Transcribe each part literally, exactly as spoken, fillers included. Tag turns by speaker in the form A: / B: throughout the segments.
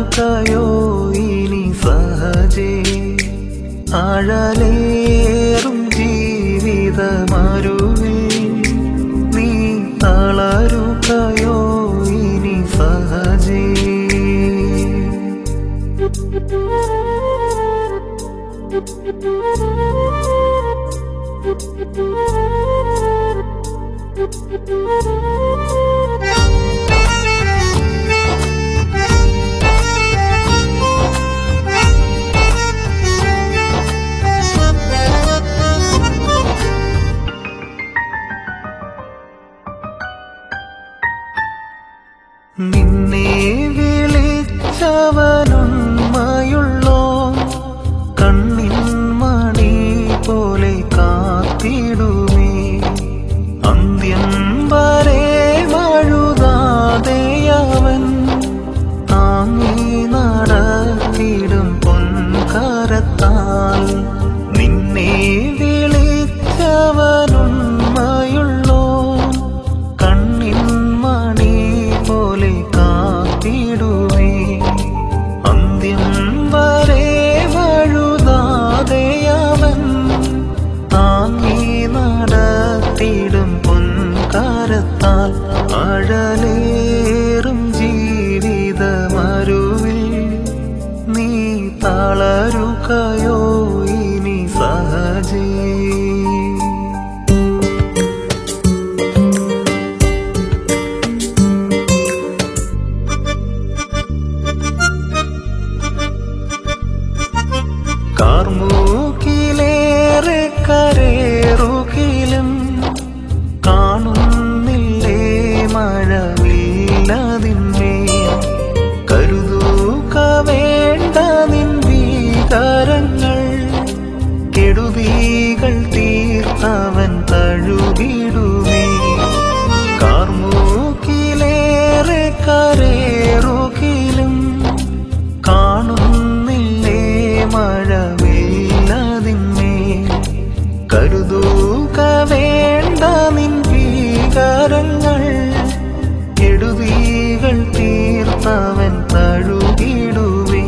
A: തളരുകയോ ഇനി സഹജേ ആഴലേറും ജീവിതമരുവിൽ നീ തളരുകയോ ഇനി സഹജേ നിന്നെ വിളിച്ചവനുണ്മയുള്ളോ കണ്ണിൻ മണി പോലെ കാത്തിടുമേ അന്ത്യം വരെ വഴുതാതെയവൻ താങ്ങി നടത്തിടും പൊൻകരത്താൽ നിന്നെ വിളിച്ചവനുണ്മയുള്ളോ കണ്ണിൻ മണി പോലെ കാത്തിടുമേ അന്ത്യം വരെ വഴുതാതെയവൻ താങ്ങി നടത്തിടും പൊൻകരത്താൽ അഴലേറും ജീവിതമരുവിൽ നീ തളരുകയോ ഇനി സഹജേ കാർമൂക്കിലേറെ കരേറുകിലും കാണുന്നില്ലേ മഴവില്ലതിന്മേൽ കരുതുക വേണ്ട നിൻ ഭീകരങ്ങൾ കെടുതികൾ തീർത്തവൻ തഴുകിടുമേ കാർമൂക്കിലേറെ കരേറുകിലും കാണുന്നില്ലേ മഴവില്ലതിന്മേൽ കരുതുക വേണ്ട നിൻ ഭീകരങ്ങൾ കെടുതികൾ തീർത്തവൻ തഴുകിടുവേ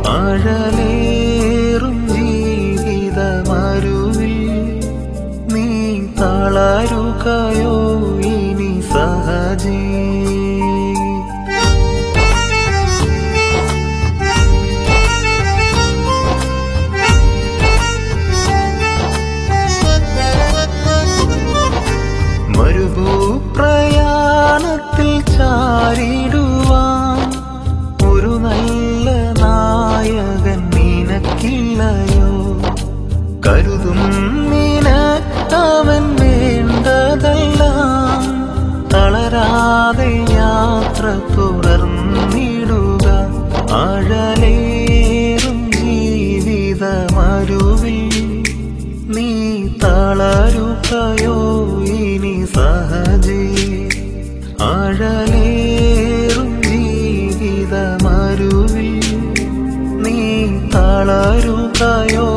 A: ആഴലേറും ജീവിതമരുവിൽ നീ തളരുകയോ ഇനി സഹജേ മരുഭൂപ്രയാണത്തിൽ ചാരിടുവാൻ ഒരു നല്ല നായകൻ നിനക്കില്ലയോ കരുതും നിനക്കവൻ വേണ്ടതെല്ലാം തളരാതെ യാത്ര തുടർന്നിടുക ആഴലേറും ജീവിതമരുവിൽ നീ തളരുകയോ ഇനി സഹജേ ആഴലേറും ജീവിതമരുവിൽ നീ തളരുകയോ